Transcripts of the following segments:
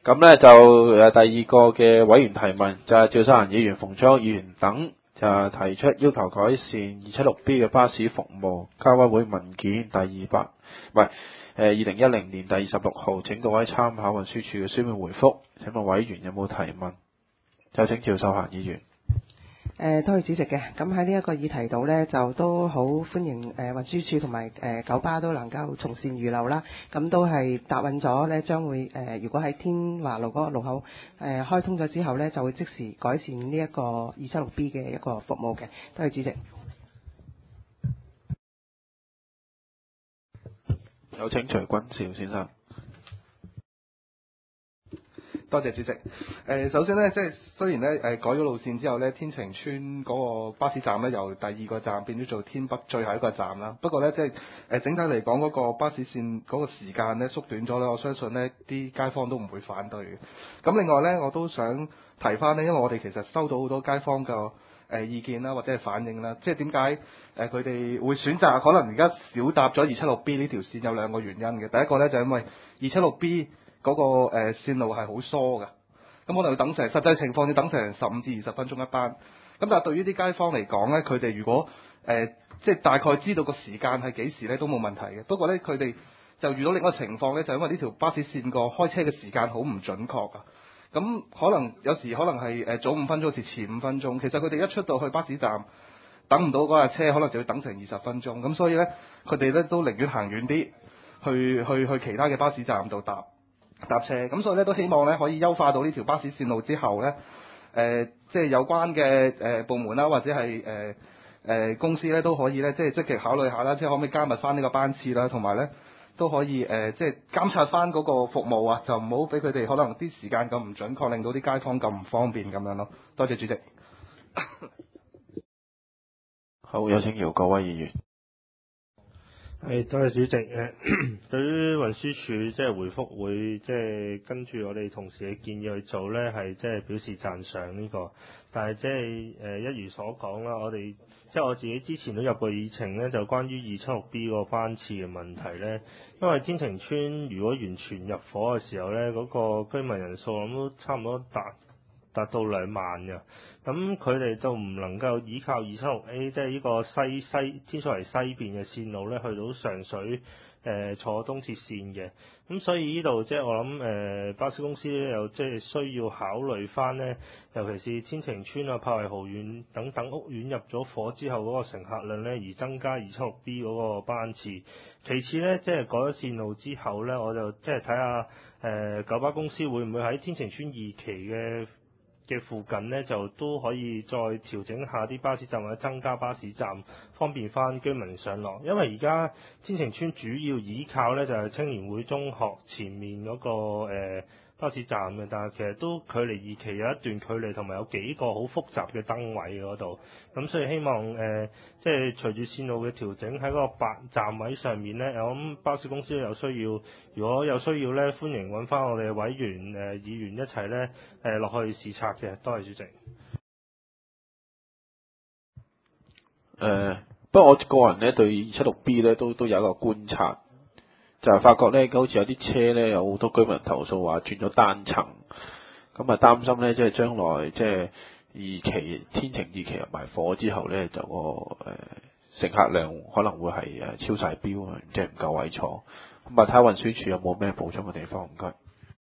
咁咧就第二個嘅委員提問就係趙秀蘭議員、馮卓議員等就提出要求改善 276B 嘅巴士服務。交委會文件第2010年第26號，請各位參考運輸署嘅書面回覆。請問委員有冇提問？就請趙秀蘭議員。 多謝主席嘅。咁喺呢一個議題度呢，就都好歡迎運輸署同埋九巴都能夠從善如流啦。咁都係答應咗呢，將會如果喺天華路嗰個路口開通咗之後呢，就會即時改善呢一個 276B 嘅一個服務嘅。多謝主席。 有請徐君兆先生。 多謝主席。首先呢，即係雖然呢改咗路線之後呢，天晴邨嗰個巴士站呢，由第2個站變咗做天北最後一個站啦。不過呢，即係整體嚟講嗰個巴士線嗰個時間呢縮短咗呢，我相信呢啲街坊都唔會反對嘅。咁另外呢，我都想提翻呢，因為我哋其實收到好多街坊嘅意見啦，或者係反映啦，即係點解佢哋會選擇可能而家少搭咗 276B 呢條線，有2個原因嘅。第一個呢，就係因為 276B嗰個線路係好疏㗎，咁可能要等成實際情況要等成15至20分鐘一班。咁但係對於啲街坊嚟講呢，佢哋如果即係大概知道個時間係幾時呢，都冇問題嘅。不過呢，佢哋就遇到另一個情況呢，就因為呢條巴士線個開車嘅時間好唔準確㗎。咁可能有時可能係早5分鐘，好似遲5分鐘。其實佢哋一出到去巴士站等唔到嗰架車，可能就要等成20分鐘。咁所以呢，佢哋呢都寧願行遠啲，去其他嘅巴士站度搭車。咁所以呢，都希望呢可以優化到呢條巴士線路之後呢，即係有關嘅部門啦，或者係公司呢都可以呢，即係積極考慮下啦，即係可唔可以加密翻呢個班次啦，同埋呢都可以即係監察翻嗰個服務啊，就唔好俾佢哋可能啲時間咁唔準確，令到啲街坊咁唔方便咁樣咯。多謝主席。 好，有請姚國威議員。 多謝主席。對於運輸署即係回覆會即係跟住我哋同事嘅建議去做呢，係即係表示讚賞呢個。但係即係一如所講啦，我哋即係我自己之前都入過議程呢，就關於 276B 個班次嘅問題呢。因為天晴邨如果完全入伙嘅時候呢，嗰個居民人數我諗都差唔多達到2萬嘅。咁佢哋就唔能夠依靠 276A 即係呢個天水圍西邊嘅線路咧，去到上水坐東鐵線嘅。咁所以呢度即係我諗巴士公司咧又即係需要考慮翻呢，尤其是天晴邨啊、柏麗豪苑等等屋苑入咗伙之後嗰個乘客量呢，而增加 276B 嗰個班次。其次呢，即係改咗線路之後呢，我就即係睇下九巴公司會唔會喺天晴邨2期嘅附近呢，就都可以再調整下啲巴士站或者增加巴士站，方便翻居民上落。因為而家天晴邨主要依靠呢，就係青年會中學前面嗰個巴士站嘅，但係其實都距離2期有一段距離，同埋有幾個好複雜嘅燈位嗰度。咁所以希望即係隨住線路嘅調整喺嗰個站位上面呢，我諗巴士公司有需要，如果有需要呢，歡迎揾翻我哋委員議員一齊呢落去視察嘅。多謝主席。 不過我個人呢對 276B 呢都有一個觀察。就係發覺呢，好似有啲車呢，有好多居民投訴話轉咗單層，咁啊擔心呢，即係將來即係天晴2期入埋伙之後呢，就個乘客量可能會係超晒標，即係唔夠位坐。咁啊睇下運輸署有冇咩補充嘅地方？唔該。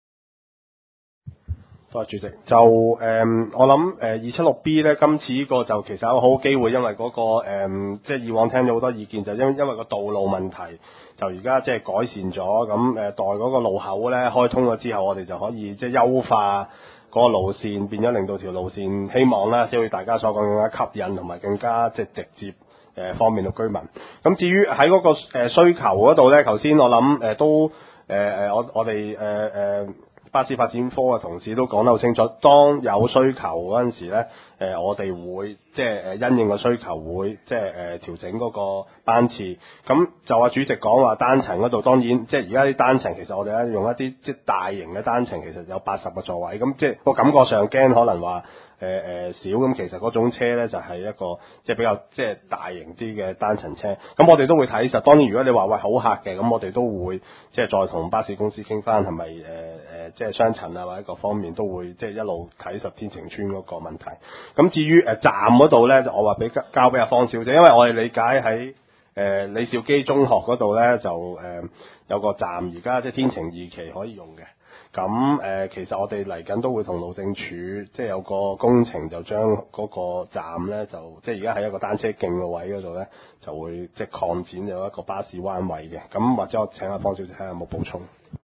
多謝主席。就我諗276B 咧，今次呢個就其實有好機會，因為嗰個即係以往聽咗好多意見，就因為個道路問題，就而家即係改善咗，咁待嗰個路口咧開通咗之後，我哋就可以即係優化嗰個路線，變咗令到條路線希望啦，即係大家所講更加吸引同埋更加即係直接方便到居民。咁至於喺嗰個需求嗰度咧，頭先我諗都我哋巴士發展科嘅同事都講得好清楚，當有需求嗰陣時咧，我哋會即係因應個需求會即係調整嗰個班次。咁就話主席講話單層嗰度，當然即係而家啲單層其實我哋咧用一啲即係大型嘅單層，其實有80個座位，咁即係個感覺上驚可能話少，咁其實嗰種車咧就係一個即係比較即係大型啲嘅單層車。咁我哋都會睇實，當然如果你話喂好客嘅，咁我哋都會即係再同巴士公司傾翻係咪即係雙層啊或者各方面都會即係一路睇實天晴邨嗰個問題。咁至於站嗰度咧，就我話交俾阿方小姐，因為我哋理解喺李兆基中學嗰度咧就有個站而家即係天晴2期可以用嘅。咁其實我哋嚟緊都會同路政署即係有個工程，就將嗰個站咧就即係而家喺一個單車徑嘅位嗰度咧，就會即係擴展有一個巴士彎位嘅。咁或者我請阿方小姐睇下有冇補充。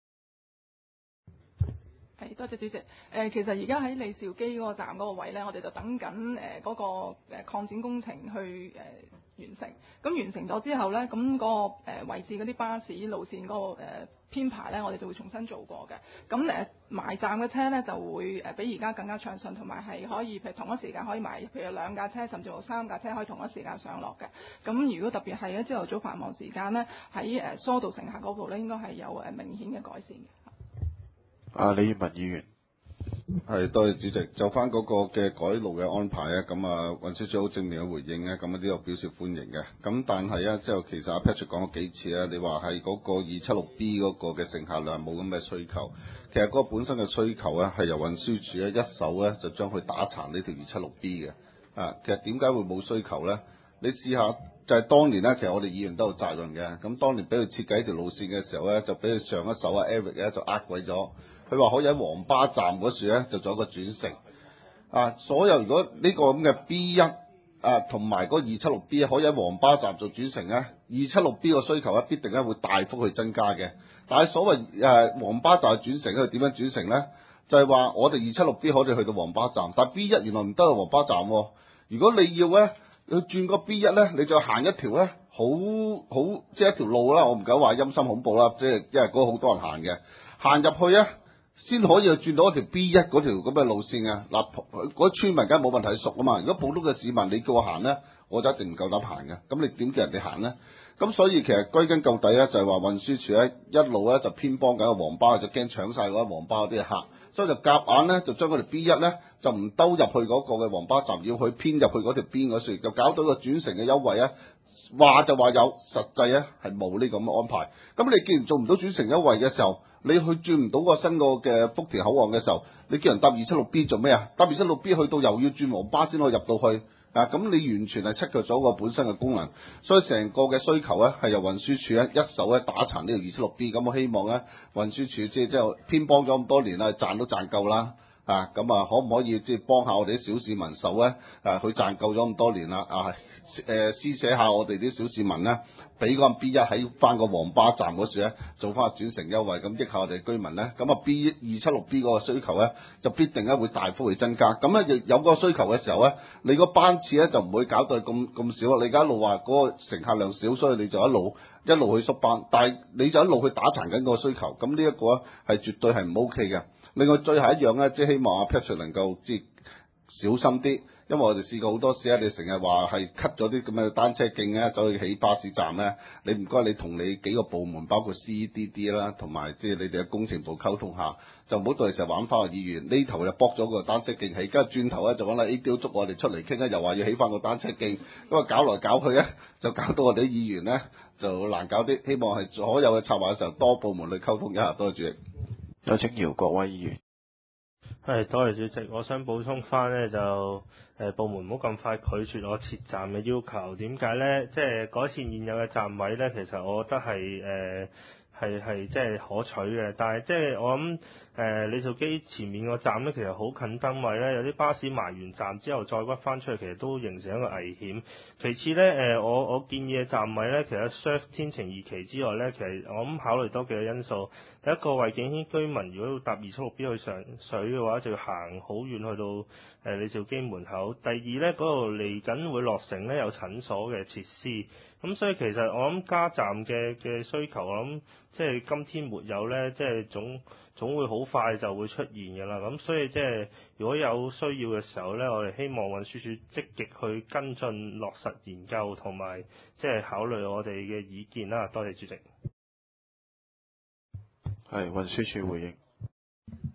係，多謝主席。其實而家喺李兆基嗰個站嗰個位咧，我哋就等緊嗰個擴展工程去完成。咁完成咗之後咧，咁嗰個位置嗰啲巴士路線嗰個編排咧，我哋就會重新做過嘅。咁埋站嘅車咧就會比而家更加暢順，同埋係可以譬如同一時間可以埋，譬如2架車甚至乎3架車可以同一時間上落嘅。咁如果特別係喺朝頭早繁忙時間咧，喺疏導乘客嗰度咧，應該係有明顯嘅改善嘅。 李業文議員。 係，多謝主席。就翻嗰個嘅改路嘅安排咧，咁運輸署好正面嘅回應咧，咁呢個表示歡迎嘅。咁但係啊，之後其實阿 Patrick 講咗幾次咧，你話係嗰個 276B 嗰個嘅乘客量冇咁嘅需求，其實嗰個本身嘅需求咧係由運輸署咧一手咧就將佢打殘呢條 276B 嘅。其實點解會冇需求咧？你試下就係當年咧，其實我哋議員都有責任嘅。咁當年俾佢設計一條路線嘅時候咧，就俾佢上一手Eric 咧就呃鬼咗。佢話可以喺黃巴站嗰處咧就做一個轉乘，所有如果呢個咁嘅 B1 同埋嗰 276B 可以喺黃巴站做轉乘咧，276B 個需求咧必定咧會大幅去增加嘅。但係所謂黃巴站轉乘咧，點樣轉乘咧？就係話我哋 276B 可以去到黃巴站，但 B1 原來唔得去黃巴站喎。如果你要咧要轉個 B1 咧，你就行一條咧好即係一條路啦，我唔敢話陰森恐怖啦，即係因為嗰個好多人行嘅，行入去咧。先可以轉到一條 B1 嗰條咁嘅路線啊！嗱，嗰啲村民梗係冇問題熟啊嘛。如果普通嘅市民你叫我行咧，我就一定唔夠膽行嘅。咁你點叫人哋行咧？咁所以其實歸根究底咧，就係話運輸署咧一路咧就偏幫緊個黃巴，就驚搶晒嗰啲黃巴嗰啲客，所以就夾硬咧就將嗰條 B1 咧就唔兜入去嗰個嘅黃巴站，要去偏入去嗰條邊嗰處，就搞到個轉乘嘅優惠咧。話就話有，實際咧係冇呢咁嘅安排。咁你既然做唔到轉乘優惠嘅時候，你去轉唔到個新個嘅福田口岸嘅時候，你叫人搭 276B 做咩啊？搭 276B 去到又要轉黃巴先可以入到去啊！咁你完全係失卻咗個本身嘅功能，所以成個嘅需求咧係由運輸署咧一手咧打殘呢條 276B。咁我希望咧運輸署即係偏幫咗咁多年啦，賺都賺夠啦。可唔可以即係幫下我哋啲小市民手咧？佢賺夠咗咁多年啦，施捨下我哋啲小市民咧，俾個 B1 喺翻個黃巴站嗰處咧，做翻轉乘優惠，咁益下我哋居民咧。咁276B 嗰個需求咧，就必定咧會大幅去增加。咁咧有個需求嘅時候咧，你個班次咧就唔會搞到咁少。你而家一路話嗰個乘客量少，所以你就一路去縮班，但係你就一路去打殘緊個需求。咁呢一個咧係絕對係唔 OK 嘅。另外最後一樣咧，即係希望阿 Patrick 能夠即係小心啲，因為我哋試過好多次咧，你成日話係 cut 咗啲咁嘅單車徑咧，走去起巴士站咧，你唔該你同你幾個部門，包括 CEDD 啦，同埋即係你哋嘅工程部溝通下，就唔好到時玩翻個議員呢頭就駁咗個單車徑起，跟住轉頭咧就揾啦 ADO 捉我哋出嚟傾咧，又話要起翻個單車徑，咁啊搞來搞去咧，就搞到我哋啲議員咧就難搞啲。希望係所有嘅策劃嘅時候多部門去溝通一下，多謝主席。 有請姚國威議員。 係，多謝主席。我想補充翻呢，就部門唔好咁快拒絕我設站嘅要求。點解呢？即係改善現有嘅站位呢，其實我覺得係即係可取嘅。但係即係我諗李兆基前面個站呢，其實好近燈位呢，有啲巴士埋完站之後再屈翻出去，其實都形成一個危險。其次呢，我建議嘅站位呢，其實 serve 天晴2期之外呢，其實我諗考慮多幾個因素。第一個，惠景軒居民如果要搭276B去上水嘅話，就要行好遠去到李兆基門口。第二呢，嗰度嚟緊會落成呢，有診所嘅設施。咁所以其實我諗加站嘅需求，我諗即係今天沒有呢，即係總會好快就會出現嘅啦。咁所以即係如果有需要嘅時候呢，我哋希望運輸署積極去跟進落實研究，同埋即係考慮我哋嘅意見啦。多謝主席。 係運輸署回應。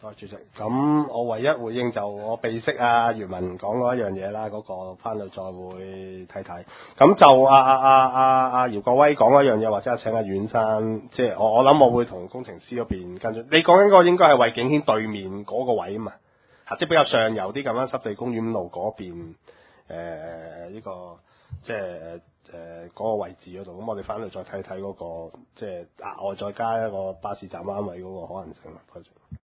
多謝主席。咁我唯一回應就我備識啊，余文講嗰一樣嘢啦，嗰、個翻去再會睇睇。咁就姚國威講一樣嘢，或者請阿阮生，即係我諗我會同工程師嗰邊跟住。你講緊嗰個應該係惠景軒對面嗰個位啊嘛，即係比較上游啲咁樣濕地公園路嗰邊，呢個即係嗰個位置嗰度。咁我哋翻去再睇睇嗰個即係額外再加一個巴士站彎位嗰個可能性啦。多謝。